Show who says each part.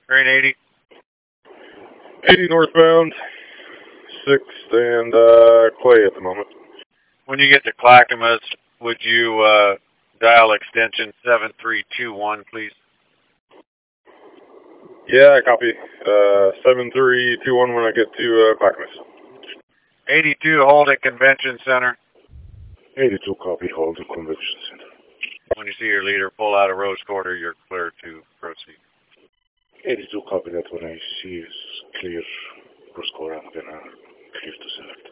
Speaker 1: Train 80.
Speaker 2: 80 northbound, 6th and Clay at the moment.
Speaker 1: When you get to Clackamas, would you dial extension 7321, please?
Speaker 2: Yeah, I copy. 7321 when I get to Clackamas.
Speaker 1: 82, hold at Convention Center.
Speaker 2: 82 copy, hold the Convention Center.
Speaker 1: When you see your leader pull out of Rose Quarter, you're clear to proceed.
Speaker 2: 82 copy that when I see is clear, Rose Quarter, I'm gonna clear to select.